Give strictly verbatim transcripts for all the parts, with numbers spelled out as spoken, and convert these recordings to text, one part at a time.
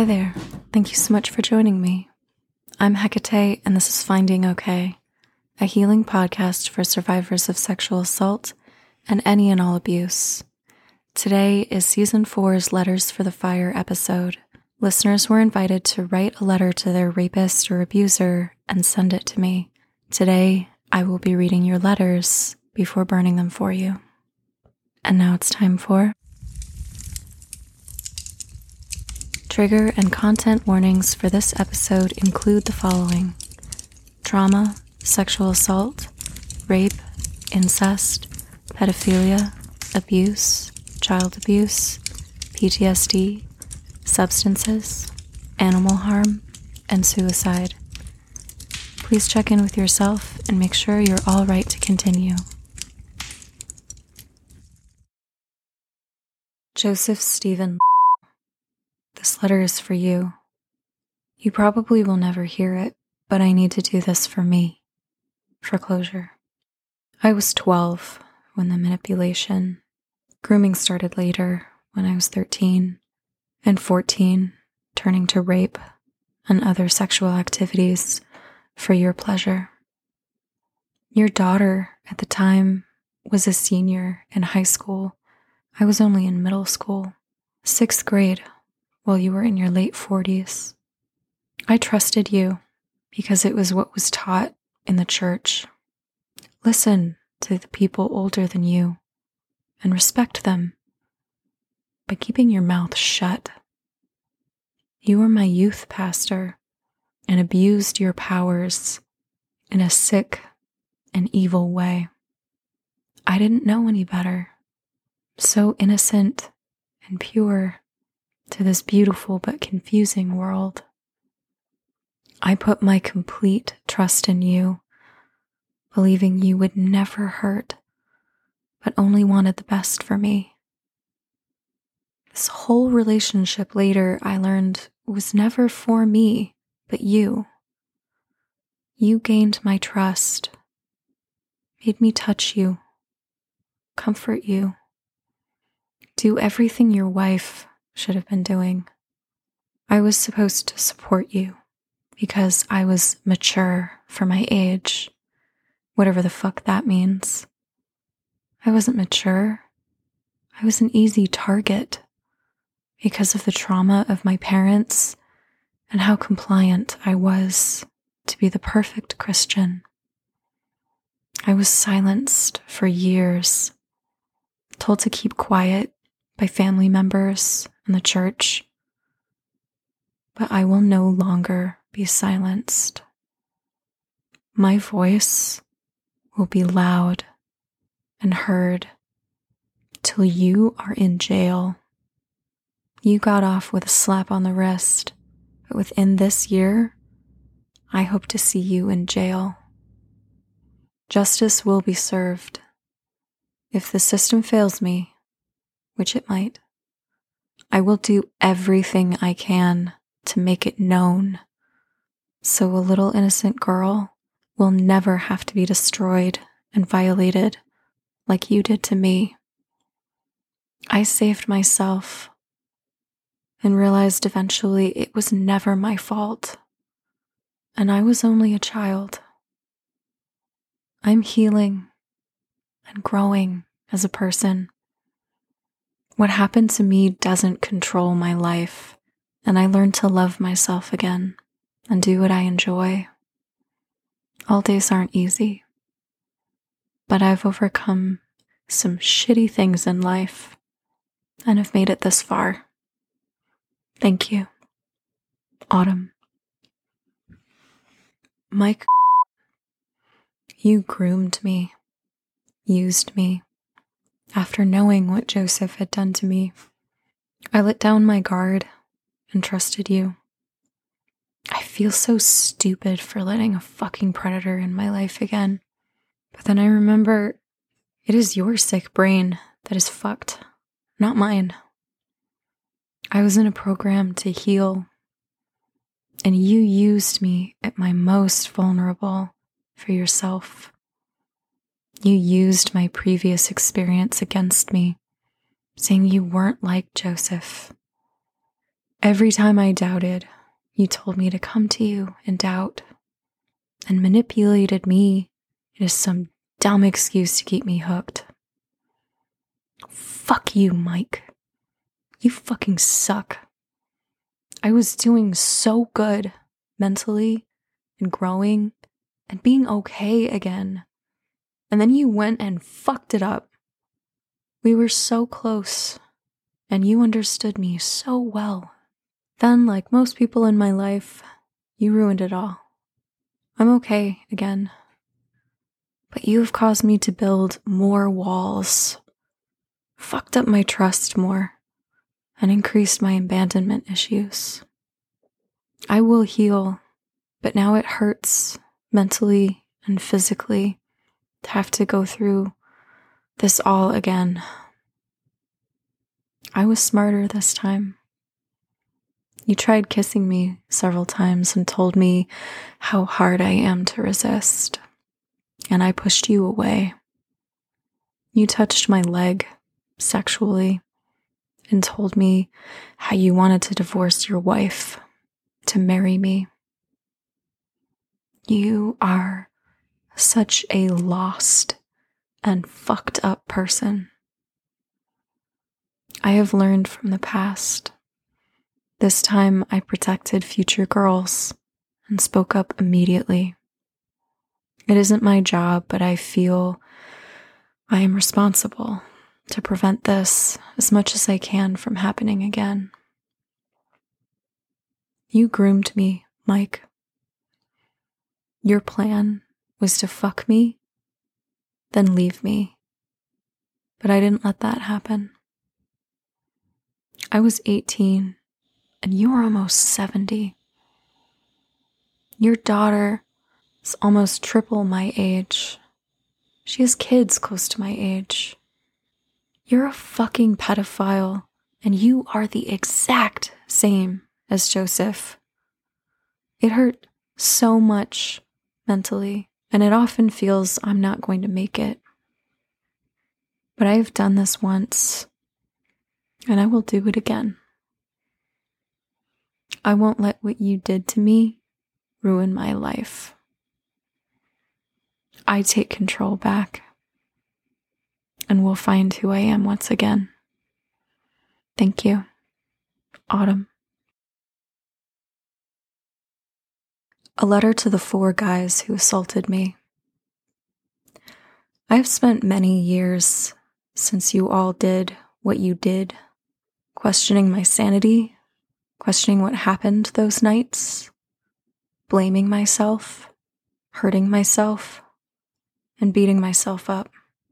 Hi there. Thank you so much for joining me. I'm Hecate, and this is Finding Okay, a healing podcast for survivors of sexual assault and any and all abuse. Today is Season four's Letters for the Fire episode. Listeners were invited to write a letter to their rapist or abuser and send it to me. Today, I will be reading your letters before burning them for you. And now it's time for trigger and content warnings for this episode include the following: trauma, sexual assault, rape, incest, pedophilia, abuse, child abuse, P T S D, substances, animal harm, and suicide. Please check in with yourself and make sure you're all right to continue. Joseph Stephen. This letter is for you. You probably will never hear it, but I need to do this for me, for closure. I was twelve when the manipulation, grooming started later when I was thirteen, and fourteen, turning to rape and other sexual activities for your pleasure. Your daughter at the time was a senior in high school. I was only in middle school, sixth grade, while you were in your late forties. I trusted you because it was what was taught in the church. Listen to the people older than you and respect them by keeping your mouth shut. You were my youth pastor and abused your powers in a sick and evil way. I didn't know any better. So innocent and pure to this beautiful but confusing world. I put my complete trust in you, believing you would never hurt, but only wanted the best for me. This whole relationship later, I learned, was never for me, but you. You gained my trust, made me touch you, comfort you, do everything your wife should have been doing. I was supposed to support you because I was mature for my age, whatever the fuck that means. I wasn't mature. I was an easy target because of the trauma of my parents and how compliant I was to be the perfect Christian. I was silenced for years, told to keep quiet by family members and the church, but I will no longer be silenced. My voice will be loud and heard till you are in jail. You got off with a slap on the wrist, but within this year, I hope to see you in jail. Justice will be served. If the system fails me, which it might, I will do everything I can to make it known, so a little innocent girl will never have to be destroyed and violated like you did to me. I saved myself and realized eventually it was never my fault, and I was only a child. I'm healing and growing as a person. What happened to me doesn't control my life, and I learned to love myself again and do what I enjoy. All days aren't easy, but I've overcome some shitty things in life and have made it this far. Thank you. Autumn. Mike, you groomed me, used me. After knowing what Joseph had done to me, I let down my guard and trusted you. I feel so stupid for letting a fucking predator in my life again. But then I remember it is your sick brain that is fucked, not mine. I was in a program to heal, and you used me at my most vulnerable for yourself. You used my previous experience against me, saying you weren't like Joseph. Every time I doubted, you told me to come to you in doubt and manipulated me into some dumb excuse to keep me hooked. Fuck you, Mike. You fucking suck. I was doing so good mentally and growing and being okay again. And then you went and fucked it up. We were so close, and you understood me so well. Then, like most people in my life, you ruined it all. I'm okay again. But you have caused me to build more walls, fucked up my trust more, and increased my abandonment issues. I will heal, but now it hurts mentally and physically to have to go through this all again. I was smarter this time. You tried kissing me several times and told me how hard I am to resist, and I pushed you away. You touched my leg sexually and told me how you wanted to divorce your wife to marry me. You are such a lost and fucked up person. I have learned from the past. This time I protected future girls and spoke up immediately. It isn't my job, but I feel I am responsible to prevent this as much as I can from happening again. You groomed me, Mike. Your plan was to fuck me, then leave me. But I didn't let that happen. I was eighteen, and you were almost seventy. Your daughter is almost triple my age. She has kids close to my age. You're a fucking pedophile, and you are the exact same as Joseph. It hurt so much mentally, and it often feels I'm not going to make it. But I have done this once, and I will do it again. I won't let what you did to me ruin my life. I take control back, and will find who I am once again. Thank you, Autumn. A letter to the four guys who assaulted me. I have spent many years since you all did what you did, questioning my sanity, questioning what happened those nights, blaming myself, hurting myself, and beating myself up.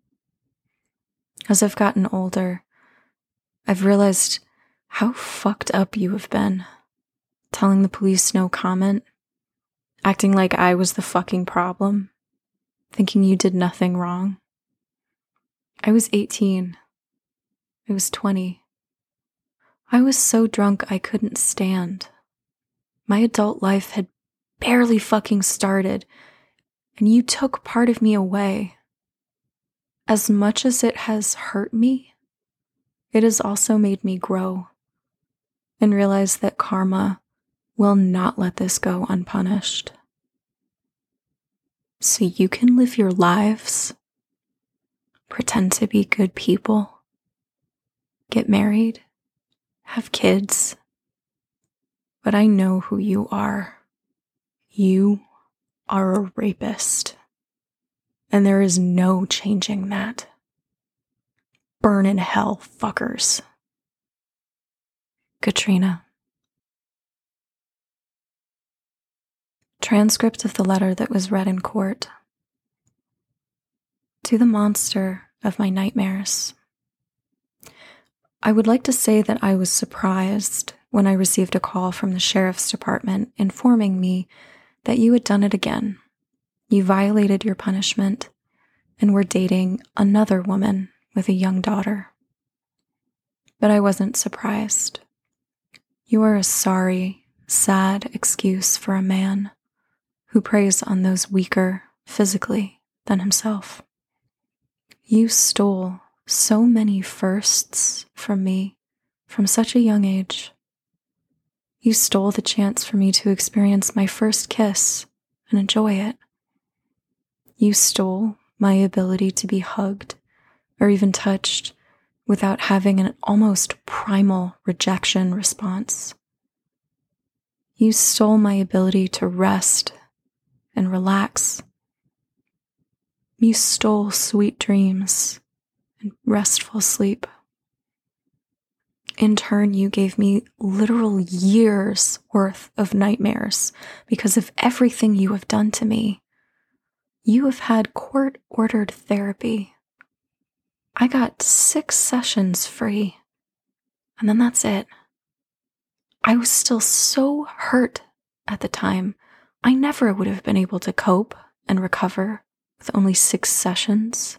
As I've gotten older, I've realized how fucked up you have been, telling the police no comment, acting like I was the fucking problem, thinking you did nothing wrong. I was eighteen. I was twenty. I was so drunk I couldn't stand. My adult life had barely fucking started, and you took part of me away. As much as it has hurt me, it has also made me grow and realize that karma will not let this go unpunished. So you can live your lives, pretend to be good people, get married, have kids, but I know who you are. You are a rapist, and there is no changing that. Burn in hell, fuckers. Katrina. Transcript of the letter that was read in court. To the monster of my nightmares. I would like to say that I was surprised when I received a call from the sheriff's department informing me that you had done it again. You violated your punishment and were dating another woman with a young daughter. But I wasn't surprised. You are a sorry, sad excuse for a man who preys on those weaker physically than himself. You stole so many firsts from me from such a young age. You stole the chance for me to experience my first kiss and enjoy it. You stole my ability to be hugged or even touched without having an almost primal rejection response. You stole my ability to rest and relax. You stole sweet dreams and restful sleep. In turn, you gave me literal years worth of nightmares because of everything you have done to me. You have had court-ordered therapy. I got six sessions free, and then that's it. I was still so hurt at the time. I never would have been able to cope and recover with only six sessions.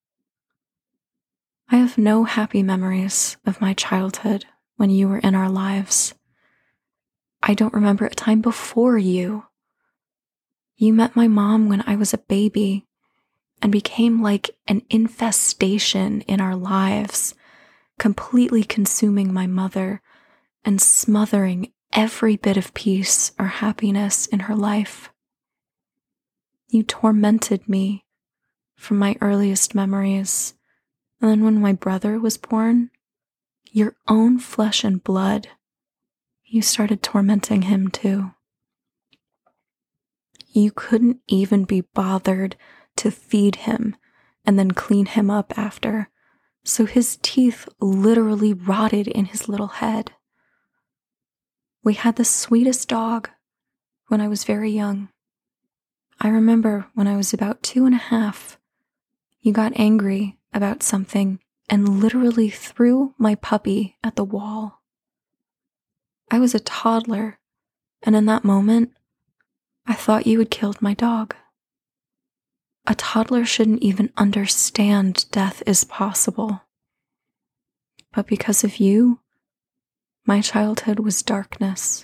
I have no happy memories of my childhood when you were in our lives. I don't remember a time before you. You met my mom when I was a baby and became like an infestation in our lives, completely consuming my mother and smothering every bit of peace or happiness in her life. You tormented me from my earliest memories, and then when my brother was born, your own flesh and blood, you started tormenting him too. You couldn't even be bothered to feed him and then clean him up after, so his teeth literally rotted in his little head. We had the sweetest dog when I was very young. I remember when I was about two and a half, you got angry about something and literally threw my puppy at the wall. I was a toddler, and in that moment, I thought you had killed my dog. A toddler shouldn't even understand death is possible. But because of you, my childhood was darkness.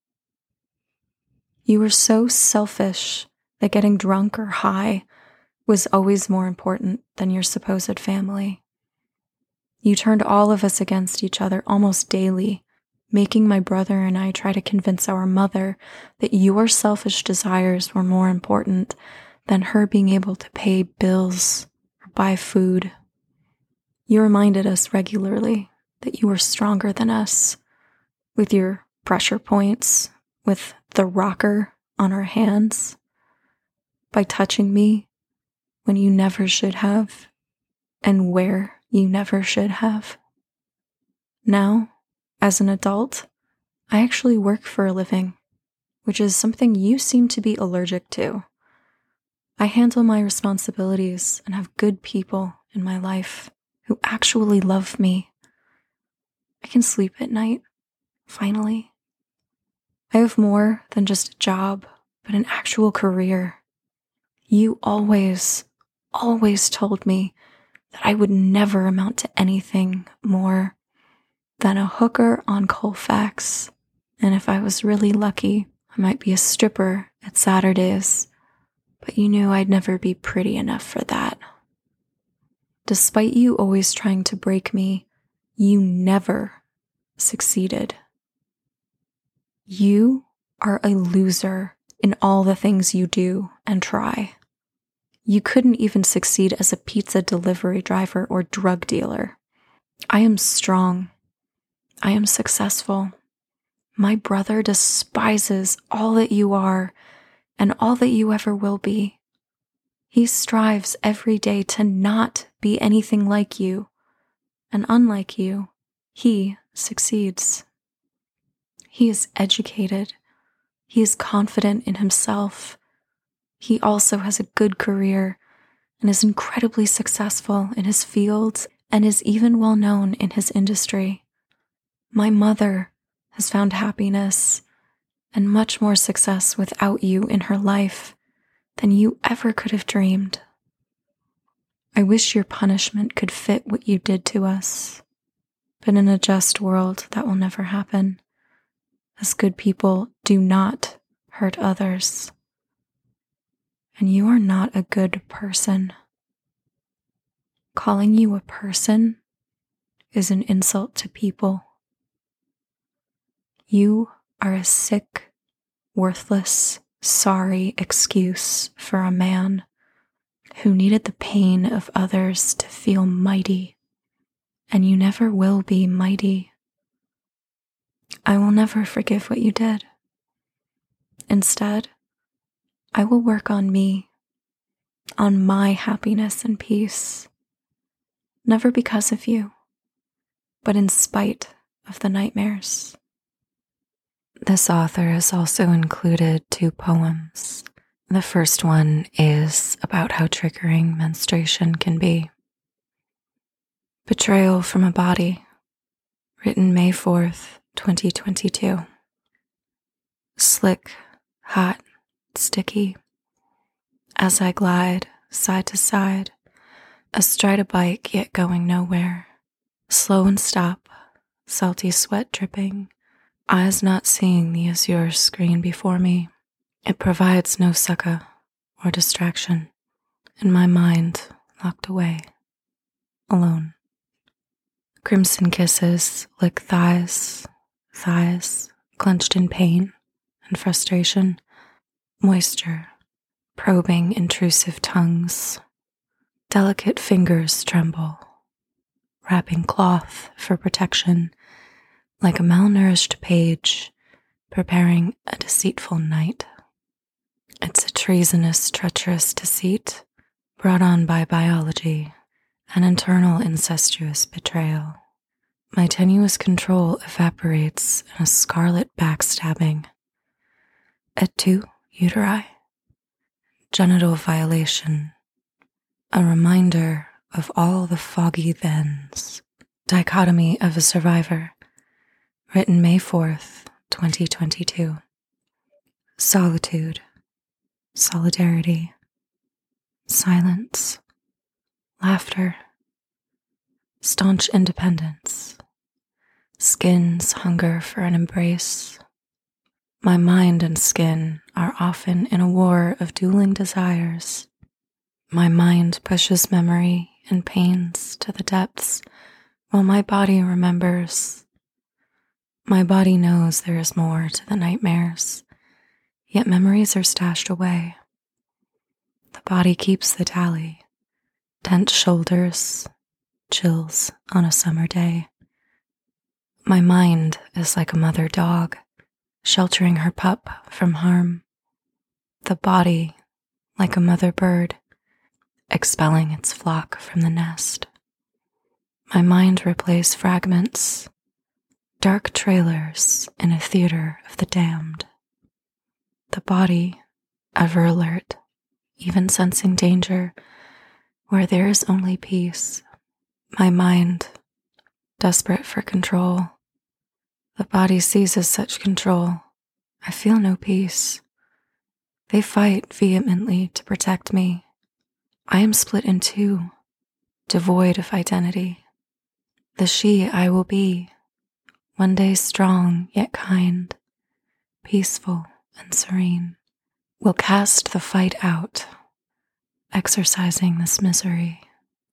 You were so selfish that getting drunk or high was always more important than your supposed family. You turned all of us against each other almost daily, making my brother and I try to convince our mother that your selfish desires were more important than her being able to pay bills or buy food. You reminded us regularly that you were stronger than us, with your pressure points, with the rocker on our hands, by touching me when you never should have, and where you never should have. Now, as an adult, I actually work for a living, which is something you seem to be allergic to. I handle my responsibilities and have good people in my life who actually love me. I can sleep at night, finally. I have more than just a job, but an actual career. You always, always told me that I would never amount to anything more than a hooker on Colfax, and if I was really lucky, I might be a stripper at Saturdays, but you knew I'd never be pretty enough for that. Despite you always trying to break me, you never succeeded. You are a loser in all the things you do and try. You couldn't even succeed as a pizza delivery driver or drug dealer. I am strong. I am successful. My brother despises all that you are and all that you ever will be. He strives every day to not be anything like you, and unlike you, he succeeds. He is educated. He is confident in himself. He also has a good career and is incredibly successful in his field and is even well known in his industry. My mother has found happiness and much more success without you in her life than you ever could have dreamed. I wish your punishment could fit what you did to us, but in a just world that will never happen, as good people do not hurt others. And you are not a good person. Calling you a person is an insult to people. You are a sick, worthless, sorry excuse for a man who needed the pain of others to feel mighty, and you never will be mighty. I will never forgive what you did. Instead, I will work on me, on my happiness and peace, never because of you, but in spite of the nightmares. This author has also included two poems. The first one is about how triggering menstruation can be. Betrayal from a Body, written May fourth, twenty twenty-two. Slick, hot, sticky. As I glide side to side, astride a bike yet going nowhere. Slow and stop, salty sweat dripping, eyes not seeing the azure screen before me. It provides no succor or distraction, and my mind locked away, alone. Crimson kisses lick thighs, thighs clenched in pain and frustration, moisture probing intrusive tongues. Delicate fingers tremble, wrapping cloth for protection, like a malnourished page preparing a deceitful night. It's a treasonous, treacherous deceit brought on by biology, an internal incestuous betrayal. My tenuous control evaporates in a scarlet backstabbing. At two uteri, genital violation, a reminder of all the foggy thens. Dichotomy of a Survivor, written May fourth, twenty twenty-two. Solitude, solidarity, silence, laughter, staunch independence, skin's hunger for an embrace. My mind and skin are often in a war of dueling desires. My mind pushes memory and pains to the depths, while my body remembers. My body knows there is more to the nightmares, yet memories are stashed away. The body keeps the tally, tense shoulders, chills on a summer day. My mind is like a mother dog, sheltering her pup from harm. The body, like a mother bird, expelling its flock from the nest. My mind replays fragments, dark trailers in a theater of the damned. The body, ever alert, even sensing danger, where there is only peace. My mind, desperate for control. The body seizes such control. I feel no peace. They fight vehemently to protect me. I am split in two, devoid of identity. The she I will be, one day strong yet kind, peaceful and serene, will cast the fight out, exorcising this misery.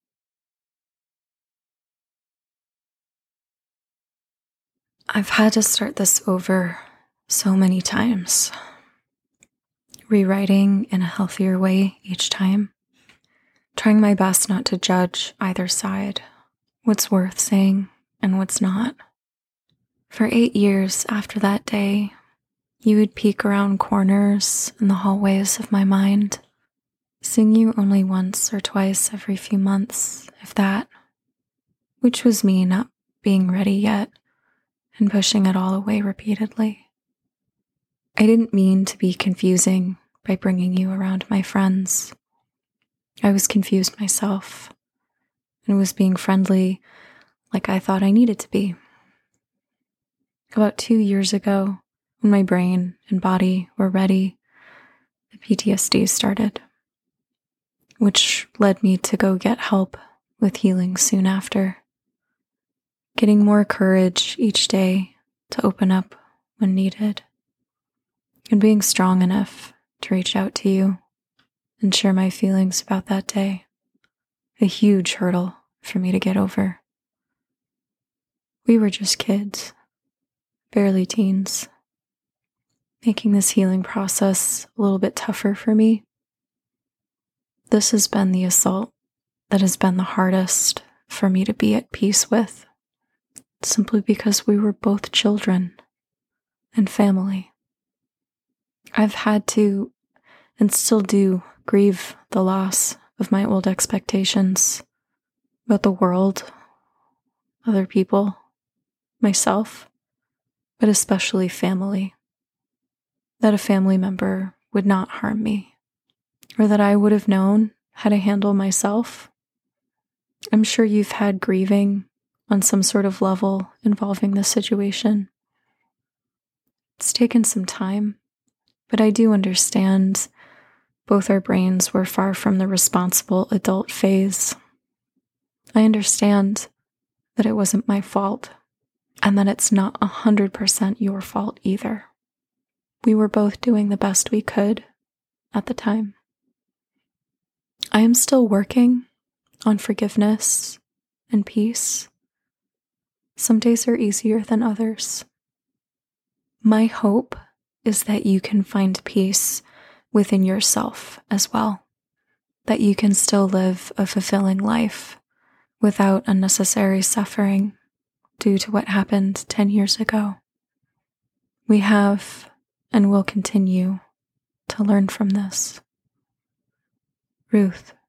I've had to start this over so many times, rewriting in a healthier way each time, trying my best not to judge either side, what's worth saying and what's not. For eight years after that day, you would peek around corners in the hallways of my mind, seeing you only once or twice every few months, if that, which was me not being ready yet and pushing it all away repeatedly. I didn't mean to be confusing by bringing you around my friends. I was confused myself and was being friendly like I thought I needed to be. About two years ago, when my brain and body were ready, the P T S D started, which led me to go get help with healing soon after, getting more courage each day to open up when needed, and being strong enough to reach out to you and share my feelings about that day, a huge hurdle for me to get over. We were just kids, barely teens, making this healing process a little bit tougher for me. This has been the assault that has been the hardest for me to be at peace with, simply because we were both children and family. I've had to, and still do, grieve the loss of my old expectations about the world, other people, myself, but especially family. That a family member would not harm me, or that I would have known how to handle myself. I'm sure you've had grieving on some sort of level involving this situation. It's taken some time, but I do understand both our brains were far from the responsible adult phase. I understand that it wasn't my fault, and that it's not one hundred percent your fault either. We were both doing the best we could at the time. I am still working on forgiveness and peace. Some days are easier than others. My hope is that you can find peace within yourself as well, that you can still live a fulfilling life without unnecessary suffering due to what happened ten years ago. We have and will continue to learn from this. Ruth.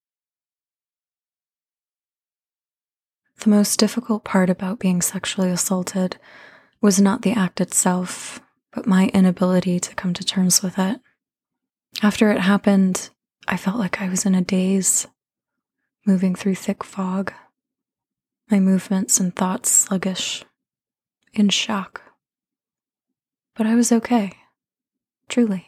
The most difficult part about being sexually assaulted was not the act itself, but my inability to come to terms with it. After it happened, I felt like I was in a daze, moving through thick fog, my movements and thoughts sluggish, in shock. But I was okay, truly.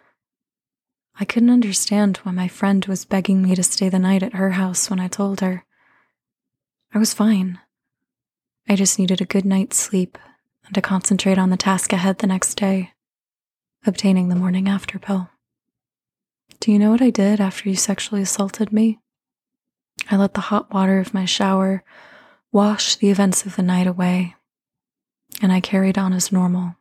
I couldn't understand why my friend was begging me to stay the night at her house when I told her. I was fine. I just needed a good night's sleep and to concentrate on the task ahead the next day, obtaining the morning after pill. Do you know what I did after you sexually assaulted me? I let the hot water of my shower wash the events of the night away, and I carried on as normal.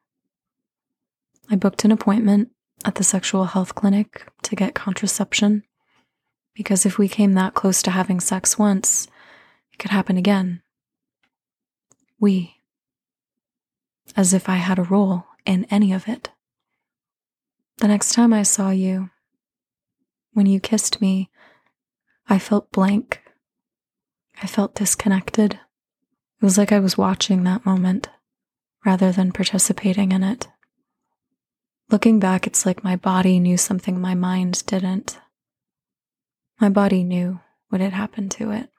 I booked an appointment at the sexual health clinic to get contraception, because if we came that close to having sex once, it could happen again. We. As if I had a role in any of it. The next time I saw you, when you kissed me, I felt blank. I felt disconnected. It was like I was watching that moment rather than participating in it. Looking back, it's like my body knew something my mind didn't. My body knew what had happened to it.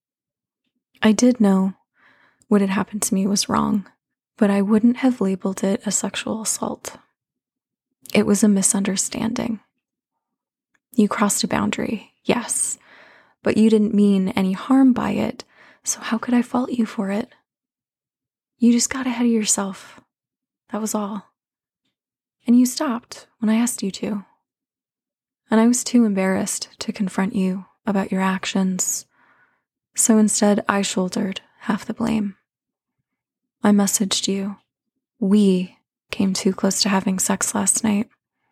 I did know what had happened to me was wrong, but I wouldn't have labeled it a sexual assault. It was a misunderstanding. You crossed a boundary, yes, but you didn't mean any harm by it, so how could I fault you for it? You just got ahead of yourself. That was all. And you stopped when I asked you to. And I was too embarrassed to confront you about your actions, so instead I shouldered half the blame. I messaged you. We came too close to having sex last night.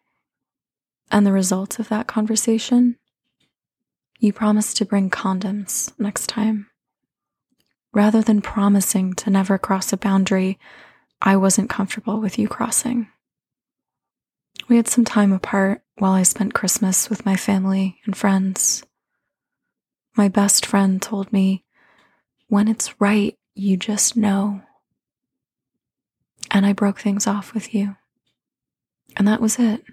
And the result of that conversation? You promised to bring condoms next time. Rather than promising to never cross a boundary I wasn't comfortable with you crossing. We had some time apart while I spent Christmas with my family and friends. My best friend told me, when it's right, you just know. And I broke things off with you. And that was it.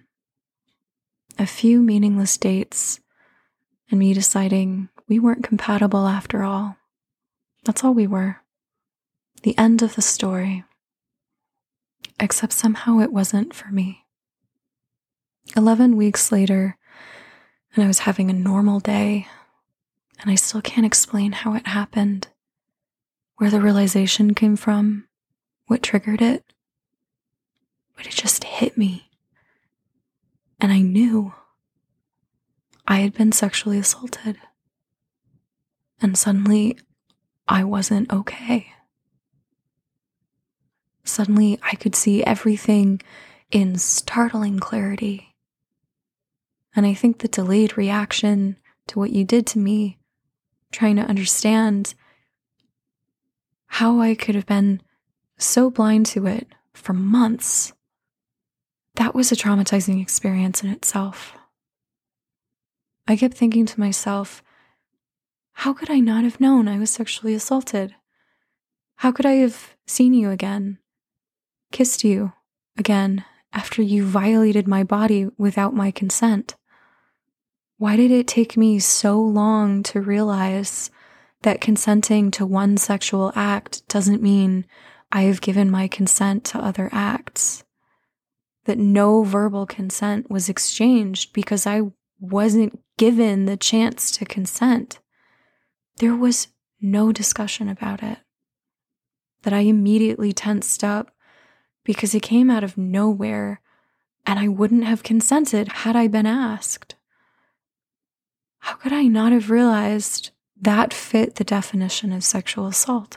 A few meaningless dates, and me deciding we weren't compatible after all. That's all we were. The end of the story. Except somehow it wasn't for me. Eleven weeks later, and I was having a normal day, and I still can't explain how it happened, where the realization came from, what triggered it, but it just hit me. And I knew I had been sexually assaulted. And suddenly, I wasn't okay. Suddenly, I could see everything in startling clarity. And I think the delayed reaction to what you did to me, trying to understand how I could have been so blind to it for months, that was a traumatizing experience in itself. I kept thinking to myself, how could I not have known I was sexually assaulted? How could I have seen you again, kissed you again after you violated my body without my consent? Why did it take me so long to realize that consenting to one sexual act doesn't mean I have given my consent to other acts? That no verbal consent was exchanged because I wasn't given the chance to consent. There was no discussion about it. That I immediately tensed up because it came out of nowhere and I wouldn't have consented had I been asked. How could I not have realized that fit the definition of sexual assault?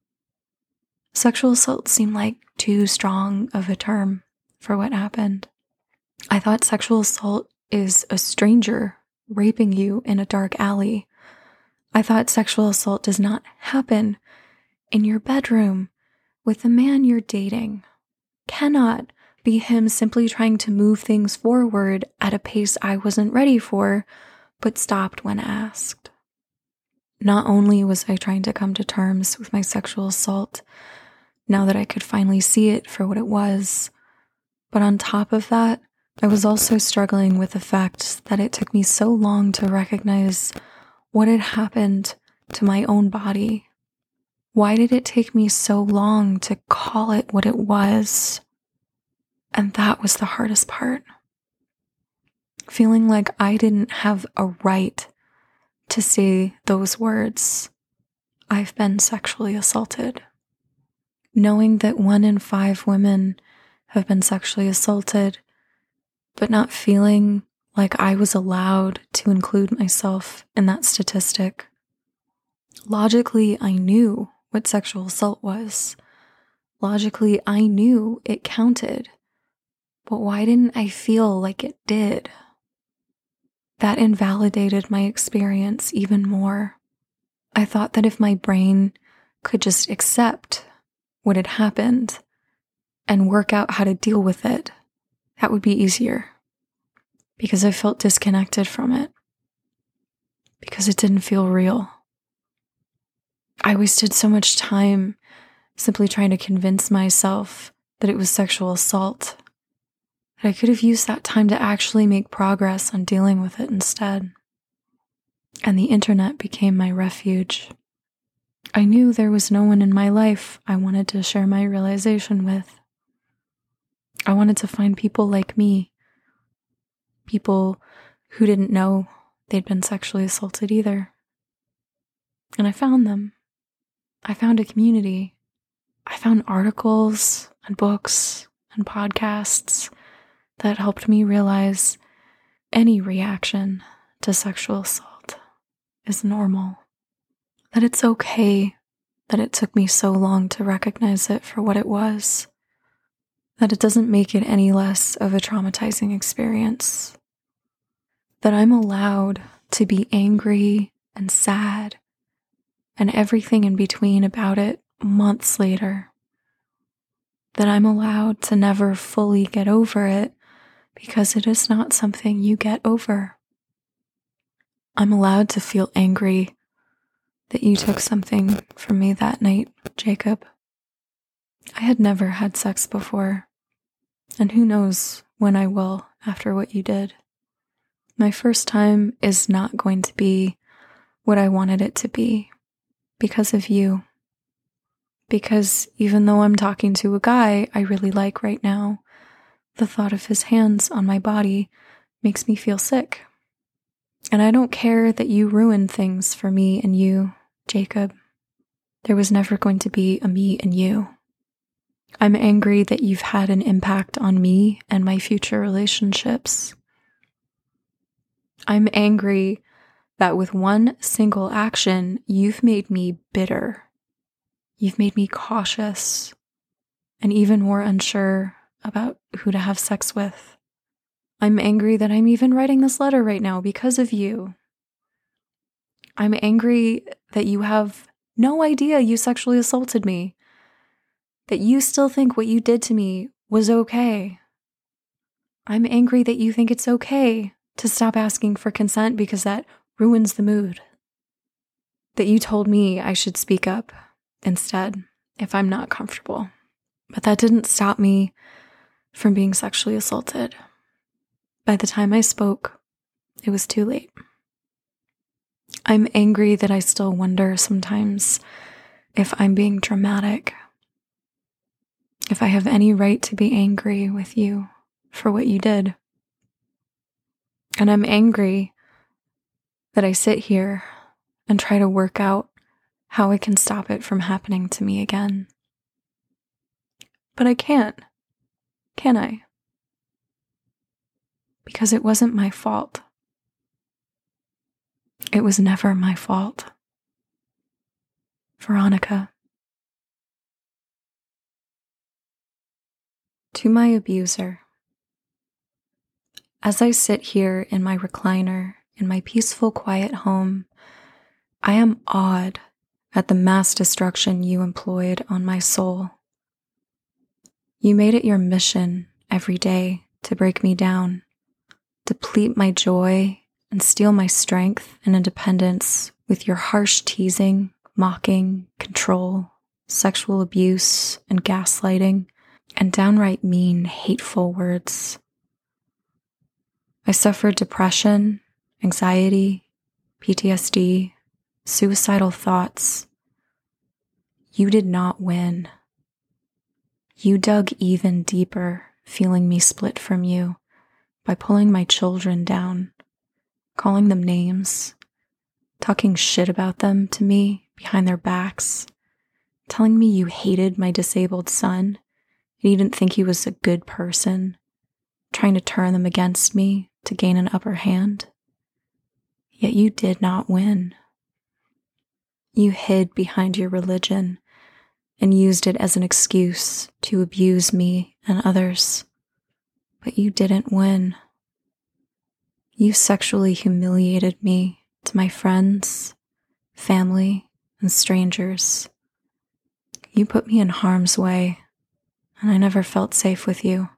Sexual assault seemed like too strong of a term for what happened. I thought sexual assault is a stranger raping you in a dark alley. I thought sexual assault does not happen in your bedroom with the man you're dating. Cannot be him simply trying to move things forward at a pace I wasn't ready for, but stopped when asked. Not only was I trying to come to terms with my sexual assault, now that I could finally see it for what it was, but on top of that, I was also struggling with the fact that it took me so long to recognize what had happened to my own body. Why did it take me so long to call it what it was? And that was the hardest part. Feeling like I didn't have a right to say those words, I've been sexually assaulted. Knowing that one in five women have been sexually assaulted, but not feeling like I was allowed to include myself in that statistic. Logically, I knew what sexual assault was. Logically, I knew it counted. But why didn't I feel like it did? That invalidated my experience even more. I thought that if my brain could just accept what had happened and work out how to deal with it, that would be easier. Because I felt disconnected from it. Because it didn't feel real. I wasted so much time simply trying to convince myself that it was sexual assault, that I could have used that time to actually make progress on dealing with it instead. And the internet became my refuge. I knew there was no one in my life I wanted to share my realization with. I wanted to find people like me, people who didn't know they'd been sexually assaulted either. And I found them. I found a community. I found articles and books and podcasts that helped me realize any reaction to sexual assault is normal. That it's okay that it took me so long to recognize it for what it was. That it doesn't make it any less of a traumatizing experience. That I'm allowed to be angry and sad and everything in between about it months later. That I'm allowed to never fully get over it because it is not something you get over. I'm allowed to feel angry that you took something from me that night, Jacob. I had never had sex before, and who knows when I will after what you did. My first time is not going to be what I wanted it to be because of you. Because even though I'm talking to a guy I really like right now, the thought of his hands on my body makes me feel sick. And I don't care that you ruined things for me and you, Jacob. There was never going to be a me and you. I'm angry that you've had an impact on me and my future relationships. I'm angry that with one single action, you've made me bitter. You've made me cautious and even more unsure about who to have sex with. I'm angry that I'm even writing this letter right now because of you. I'm angry that you have no idea you sexually assaulted me, that you still think what you did to me was okay. I'm angry that you think it's okay to stop asking for consent because that ruins the mood. That you told me I should speak up instead if I'm not comfortable. But that didn't stop me from being sexually assaulted. By the time I spoke, it was too late. I'm angry that I still wonder sometimes if I'm being dramatic, if I have any right to be angry with you for what you did. And I'm angry that I sit here and try to work out how I can stop it from happening to me again. But I can't, can I? Because it wasn't my fault. It was never my fault. Veronica. To my abuser. As I sit here in my recliner in my peaceful, quiet home, I am awed at the mass destruction you employed on my soul. You made it your mission every day to break me down, deplete my joy, and steal my strength and independence with your harsh teasing, mocking, control, sexual abuse, and gaslighting, and downright mean, hateful words. I suffered depression, anxiety, P T S D, suicidal thoughts. You did not win. You dug even deeper, feeling me split from you by pulling my children down, calling them names, talking shit about them to me behind their backs, telling me you hated my disabled son and you didn't think he was a good person, trying to turn them against me to gain an upper hand. Yet you did not win. You hid behind your religion and used it as an excuse to abuse me and others. But you didn't win. You sexually humiliated me to my friends, family, and strangers. You put me in harm's way, and I never felt safe with you.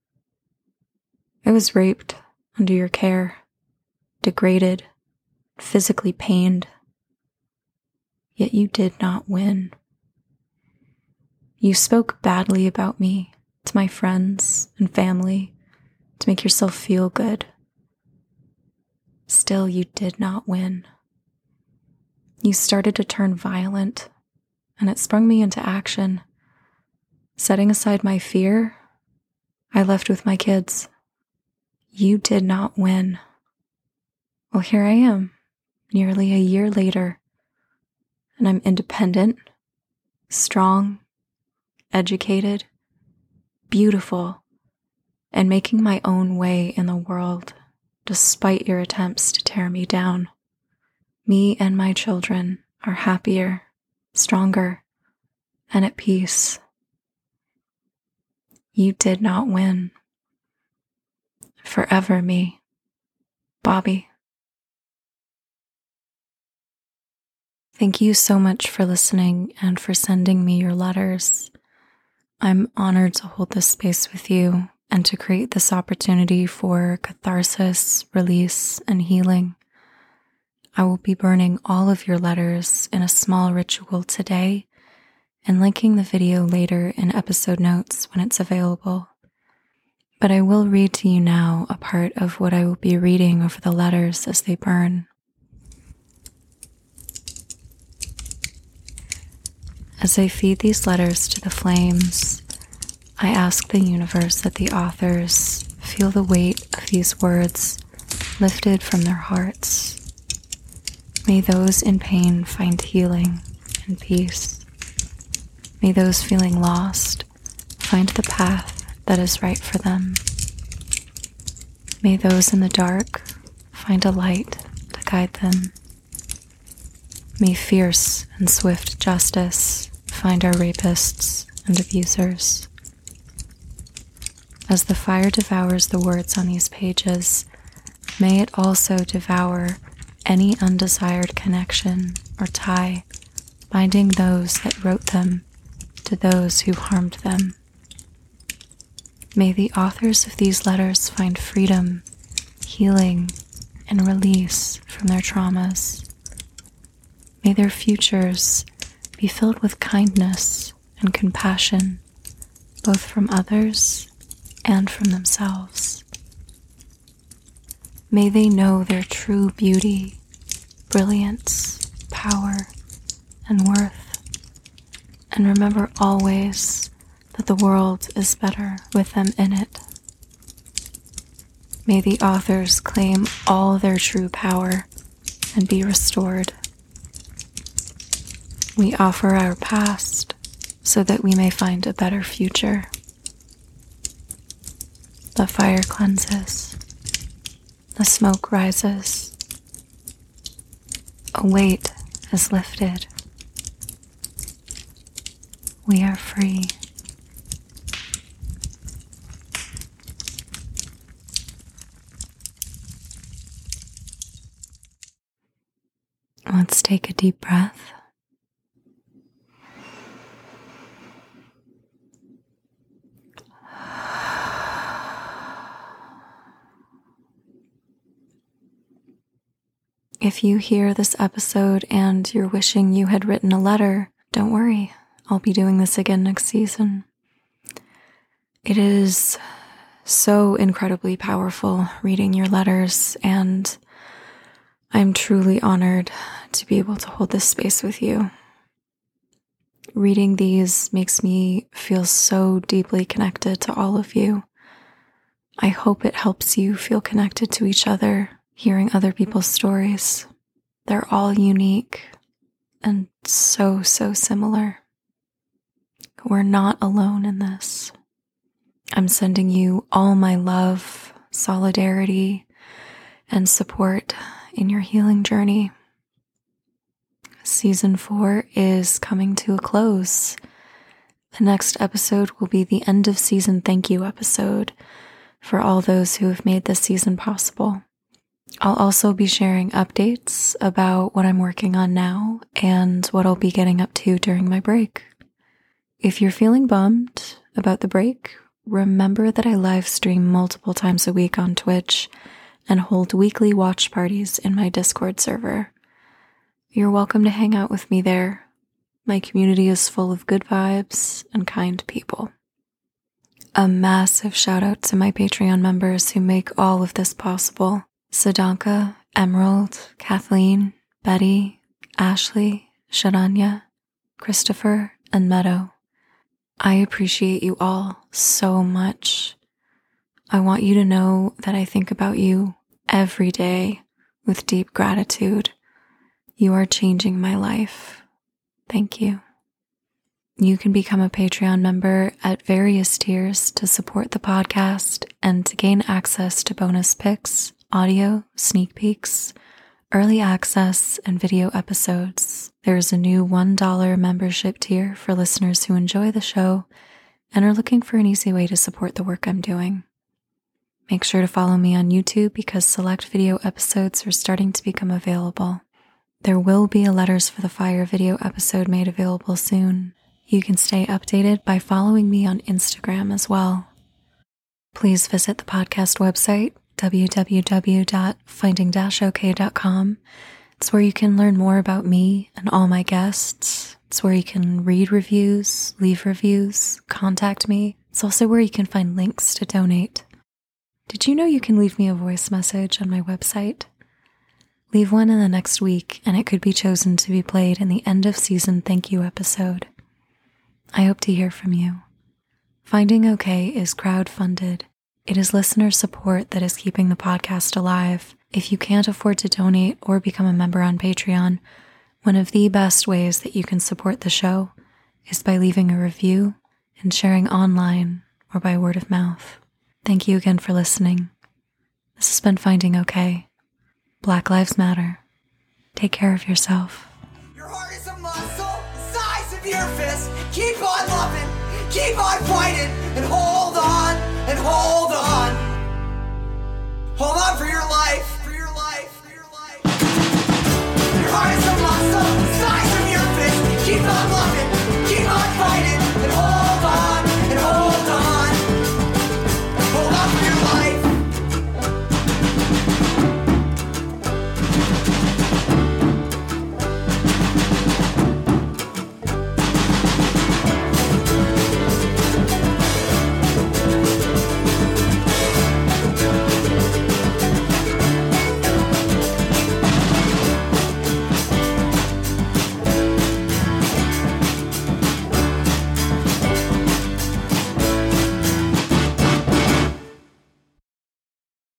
I was raped under your care, degraded, physically pained. Yet you did not win. You spoke badly about me to my friends and family to make yourself feel good. Still, you did not win. You started to turn violent, and it sprung me into action. Setting aside my fear, I left with my kids. You did not win. Well, here I am, nearly a year later, and I'm independent, strong, educated, beautiful, and making my own way in the world, despite your attempts to tear me down. Me and my children are happier, stronger, and at peace. You did not win. Forever me, Bobby. Thank you so much for listening and for sending me your letters. I'm honored to hold this space with you and to create this opportunity for catharsis, release, and healing. I will be burning all of your letters in a small ritual today and linking the video later in episode notes when it's available. But I will read to you now a part of what I will be reading over the letters as they burn. As I feed these letters to the flames, I ask the universe that the authors feel the weight of these words lifted from their hearts. May those in pain find healing and peace. May those feeling lost find the path that is right for them. May those in the dark find a light to guide them. May fierce and swift justice find our rapists and abusers. As the fire devours the words on these pages, may it also devour any undesired connection or tie binding those that wrote them to those who harmed them. May the authors of these letters find freedom, healing, and release from their traumas. May their futures be filled with kindness and compassion, both from others and from themselves. May they know their true beauty, brilliance, power, and worth, and remember always that the world is better with them in it. May the authors claim all their true power and be restored. We offer our past so that we may find a better future. The fire cleanses. The smoke rises. A weight is lifted. We are free. Let's take a deep breath. If you hear this episode and you're wishing you had written a letter, don't worry, I'll be doing this again next season. It is so incredibly powerful reading your letters, and I'm truly honored to be able to hold this space with you. Reading these makes me feel so deeply connected to all of you. I hope it helps you feel connected to each other, hearing other people's stories. They're all unique and so, so similar. We're not alone in this. I'm sending you all my love, solidarity, and support in your healing journey. Season four is coming to a close. The next episode will be the end of season thank you episode for all those who have made this season possible. I'll also be sharing updates about what I'm working on now and what I'll be getting up to during my break. If you're feeling bummed about the break, remember that I live stream multiple times a week on Twitch and hold weekly watch parties in my Discord server. You're welcome to hang out with me there. My community is full of good vibes and kind people. A massive shout out to my Patreon members who make all of this possible. Sadanka, Emerald, Kathleen, Betty, Ashley, Sharanya, Christopher, and Meadow. I appreciate you all so much. I want you to know that I think about you every day with deep gratitude. You are changing my life. Thank you. You can become a Patreon member at various tiers to support the podcast and to gain access to bonus pics, audio, sneak peeks, early access, and video episodes. There is a new one dollar membership tier for listeners who enjoy the show and are looking for an easy way to support the work I'm doing. Make sure to follow me on YouTube because select video episodes are starting to become available. There will be a Letters for the Fire video episode made available soon. You can stay updated by following me on Instagram as well. Please visit the podcast website, w w w dot finding dash o k dot com. It's where you can learn more about me and all my guests. It's where you can read reviews, leave reviews, contact me. It's also where you can find links to donate. Did you know you can leave me a voice message on my website? Leave one in the next week and it could be chosen to be played in the end of season thank you episode. I hope to hear from you. Finding OK is crowdfunded. It is listener support that is keeping the podcast alive. If you can't afford to donate or become a member on Patreon, one of the best ways that you can support the show is by leaving a review and sharing online or by word of mouth. Thank you again for listening. This has been Finding OK. Black Lives Matter. Take care of yourself. Your heart is a muscle, the size of your fist. Keep on loving, keep on fighting, and hold on, and hold on.